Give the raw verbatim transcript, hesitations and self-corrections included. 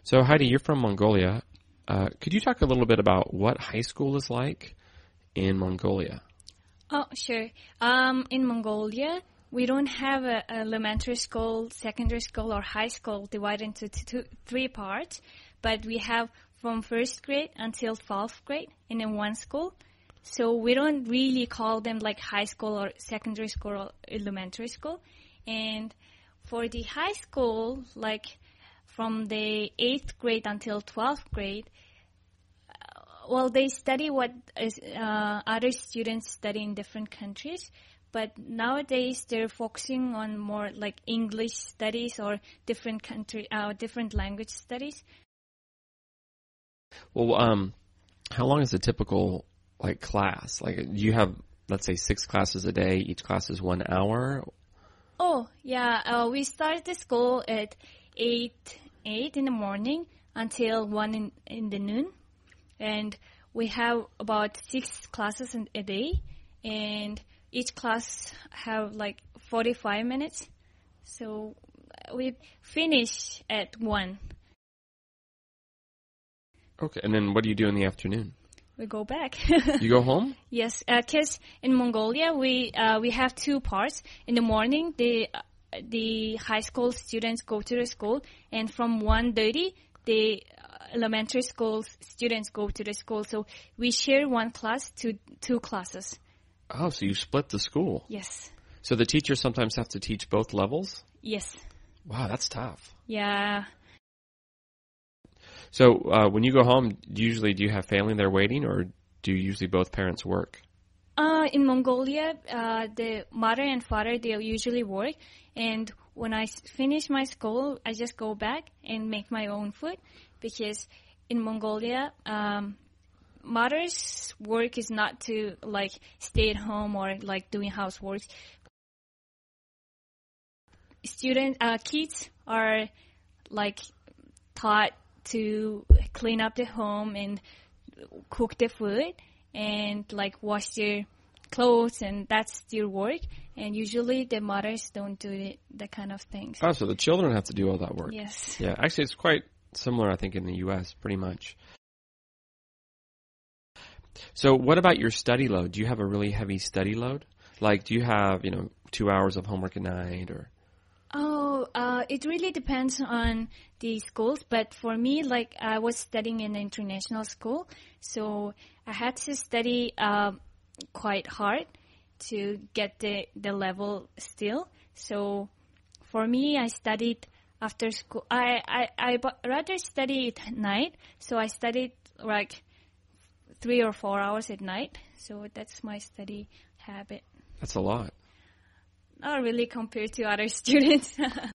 So Heidi, you're from Mongolia. Uh, could you talk a little bit about what high school is like in Mongolia? Oh, sure. Um, in Mongolia, we don't have a, a elementary school, secondary school, or high school divided into two, three parts, but we have from first grade until twelfth grade in a one school. So we don't really call them like high school or secondary school or elementary school. And for the high school, like from the eighth grade until twelfth grade, uh, well, they study what is, uh, other students study in different countries. But nowadays, they're focusing on more like English studies or different country, uh, different language studies. Well, um, how long is a typical like class? Like, do you have, let's say, six classes a day? Each class is one hour. Oh, yeah. Uh, we start the school at eight eight in the morning until one in in the noon, and we have about six classes in a day, and each class have like forty-five minutes. So we finish at one. Okay, and then what do you do in the afternoon? We go back. You go home? Yes, because uh, in Mongolia we uh, we have two parts. In the morning, the uh, the high school students go to the school, and from one thirty, the elementary school students go to the school. So we share one class to two classes. Oh, so you split the school. Yes. So the teachers sometimes have to teach both levels? Yes. Wow, that's tough. Yeah. So uh, when you go home, usually do you have family there waiting, or do usually both parents work? Uh, in Mongolia, uh, the mother and father, they usually work. And when I finish my school, I just go back and make my own food. Because in Mongolia, um, mother's work is not to like stay at home or like doing housework. Student, uh, kids are like taught to clean up the home and cook the food and like wash their clothes, and that's their work. And usually the mothers don't do it, that kind of things. Oh, so the children have to do all that work. Yes. Yeah, actually it's quite similar, I think, in the U S, pretty much. So what about your study load? Do you have a really heavy study load? Like, do you have, you know, two hours of homework a night or... Oh, uh, it really depends on the schools. But for me, like, I was studying in an international school, so I had to study uh, quite hard to get the, the level still. So for me, I studied after school. I, I, I rather study at night, so I studied like three or four hours at night. So that's my study habit. That's a lot. Not really compared to other students.